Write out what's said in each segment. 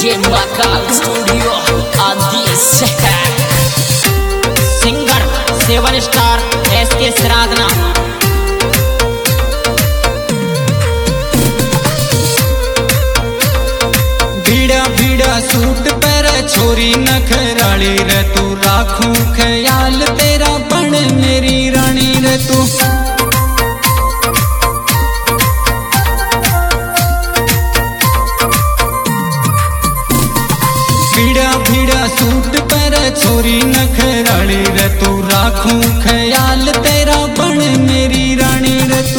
DJ Mahakal studio आदि singer 7 star SK श्राधना। भीड़ा भीड़ा सूट पर छोरी नखराली रे तू, राखूं ख्याल तेरा बन मेरी रानी रे तू। भीड़ा भीड़ा सूट पर छोरी नखराली रे तू, राखूं ख्याल तेरा बन मेरी रानी रे तू।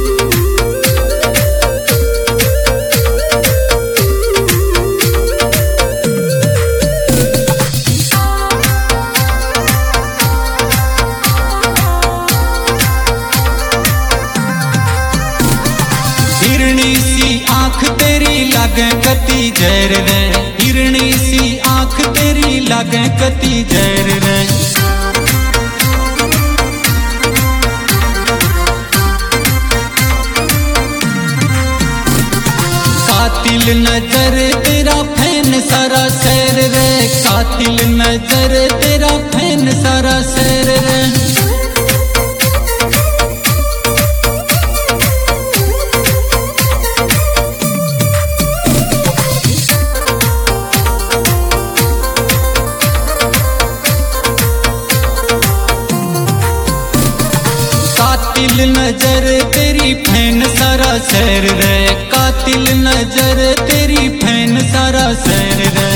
हिरणी सी आंख तेरी लागे कती जहर रे, हिरणी सी आंख तेरी लागे कती जहर रे। कातिल नजर तेरा फैन सारा शहर रे, कातिल नजर तेरा फैन सारा शहर रे। कातिल नजर तेरी फैन सारा शहर रे, कातिल नजर तेरी फैन सारा शहर रे।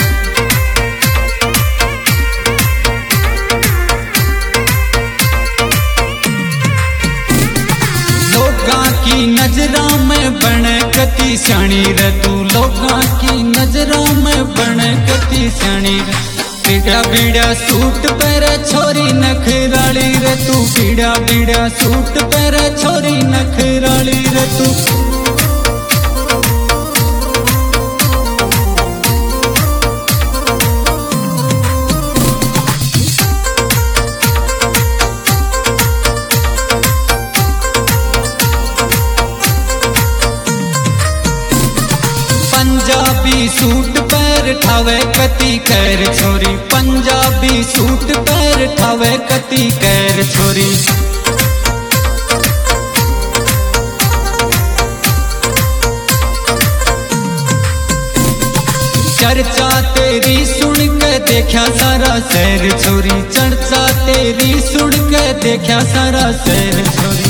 लोगां की नजरां में बने कती स्याणी रे तू, लोगां की नजरां में बने कती स्याणी रे। बीड़ा बीड़ा सूट पर छोरी नखराली रे तू, बीड़ा बीड़ा सूट पर छोरी नखराली रे तू। पंजाबी सूट पर ठावे कती कैर छोरी, पंजाबी सूट पर ठावे कती कैर छोरी। चर्चा तेरी सुन के देखा सारा शहर छोरी, चर्चा तेरी सुन के देखा सारा शहर छोरी।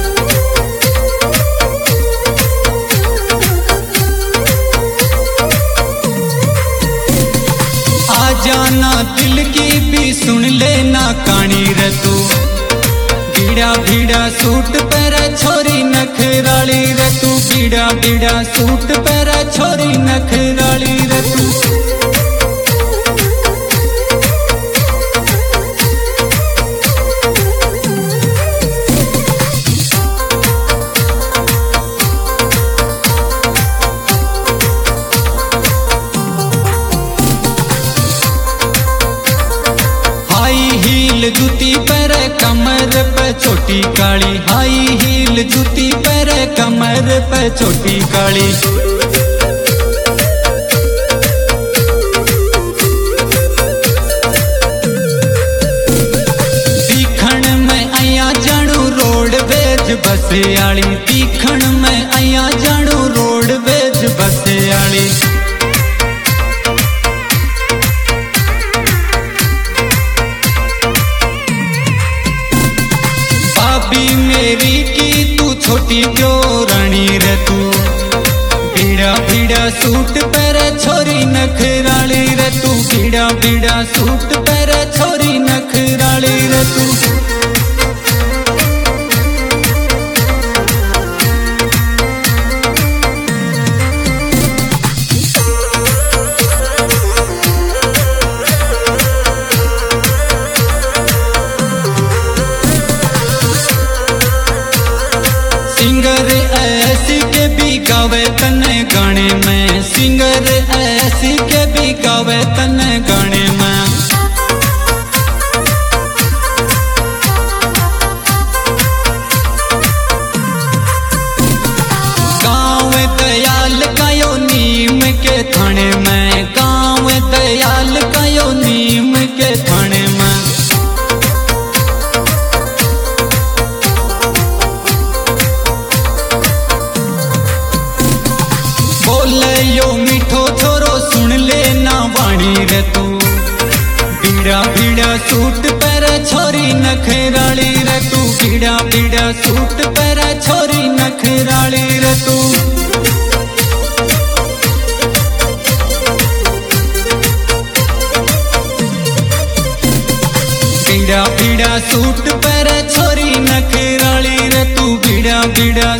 जाना दिल की भी सुन लेना कहानी रे तू, बीड़ा बीड़ा सूट पर छोरी नखराली रे तू, बीड़ा बीड़ा सूट पर छोरी नखराली रे तू। जूती पर कमर पे छोटी काली, हाई हील जूती पर कमर पे छोटी काली। तीखण में आया जाड़ू रोड वेज बसे आली, तीखण में आया जाड़ू रोड वेज बसे आली। मेरी की तू छोटी क्यों रानी रे तू, बीड़ा बीड़ा सूट पर छोरी नखराली रे तू, बीड़ा बीड़ा सूट पर छोरी नखराली रे तू। सिंगर ऐसी के भी गावे तने गाने में, सिंगर ऐसी के भी गावे तने गाने में। गाँव दयाल गायो नीम के थाने में, स्वामी रे तू। बीड़ा बीड़ा सूट पर छोरी नखराली रे तू। बीड़ा बीड़ा सूट पर छोरी नखराली रे तू। बीड़ा बीड़ा सूट पर छोरी नखराली रे तू। बीड़ा बीड़ा